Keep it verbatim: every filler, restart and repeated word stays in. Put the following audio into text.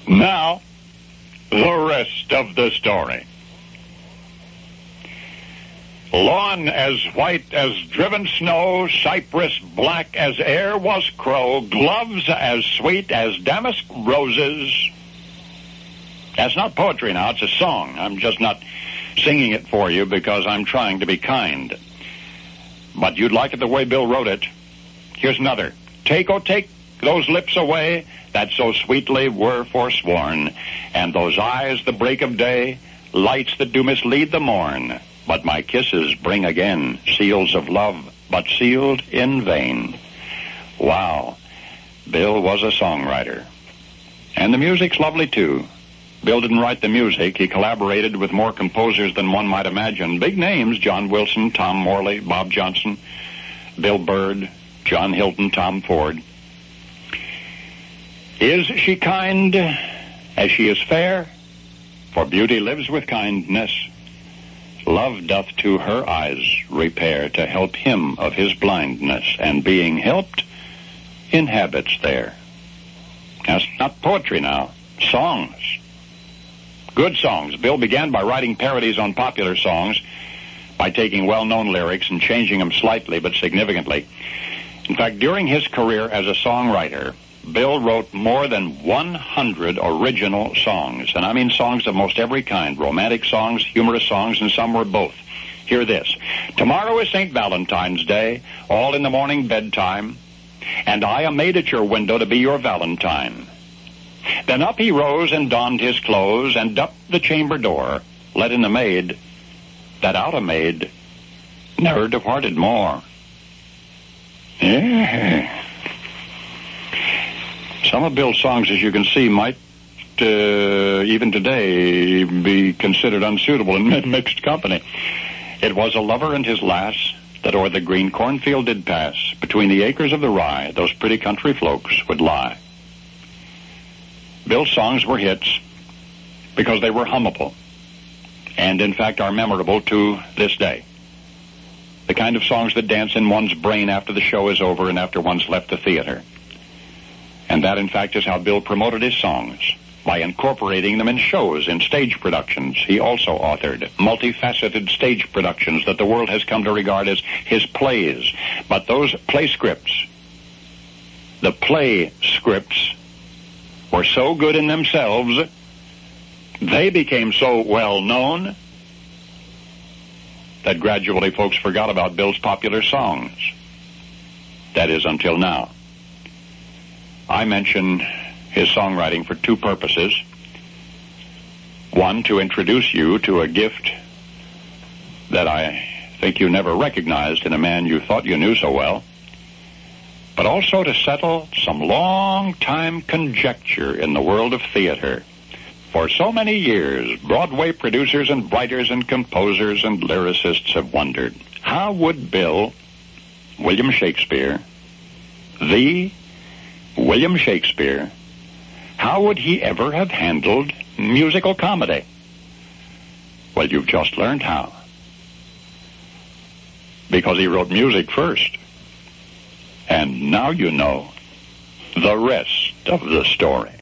Now, the rest of the story. Lawn as white as driven snow, cypress black as air was crow, gloves as sweet as damask roses. That's not poetry now, it's a song. I'm just not singing it for you because I'm trying to be kind. But you'd like it the way Bill wrote it. Here's another. Take, oh, take those lips away that so sweetly were forsworn, and those eyes the break of day, lights that do mislead the morn. But my kisses bring again seals of love, but sealed in vain. Wow. Bill was a songwriter. And the music's lovely, too. Bill didn't write the music. He collaborated with more composers than one might imagine. Big names, John Wilson, Tom Morley, Bob Johnson, Bill Byrd, John Hilton, Tom Ford. Is she kind as she is fair? For beauty lives with kindness. Love doth to her eyes repair to help him of his blindness, and being helped, inhabits there. That's not poetry now. Songs. Good songs. Bill began by writing parodies on popular songs by taking well-known lyrics and changing them slightly but significantly. In fact, during his career as a songwriter, Bill wrote more than one hundred original songs, and I mean songs of most every kind, romantic songs, humorous songs, and some were both. Hear this. Tomorrow is Saint Valentine's Day, all in the morning bedtime, and I am made at your window to be your Valentine. Then up he rose and donned his clothes, and up the chamber door, let in the maid, that out a maid never departed more. Yeah. Some of Bill's songs, as you can see, might, uh, even today, be considered unsuitable in mixed company. It was a lover and his lass that o'er the green cornfield did pass, between the acres of the rye, those pretty country folks would lie. Bill's songs were hits because they were hummable, and in fact are memorable to this day. The kind of songs that dance in one's brain after the show is over and after one's left the theater. And that, in fact, is how Bill promoted his songs, by incorporating them in shows, in stage productions. He also authored multifaceted stage productions that the world has come to regard as his plays. But those play scripts, the play scripts, were so good in themselves, they became so well known that gradually folks forgot about Bill's popular songs. That is, until now. I mention his songwriting for two purposes. One, to introduce you to a gift that I think you never recognized in a man you thought you knew so well, but also to settle some long-time conjecture in the world of theater. For so many years, Broadway producers and writers and composers and lyricists have wondered, how would Bill, William Shakespeare, the William Shakespeare, how would he ever have handled musical comedy? Well, you've just learned how. Because he wrote music first. And now you know the rest of the story.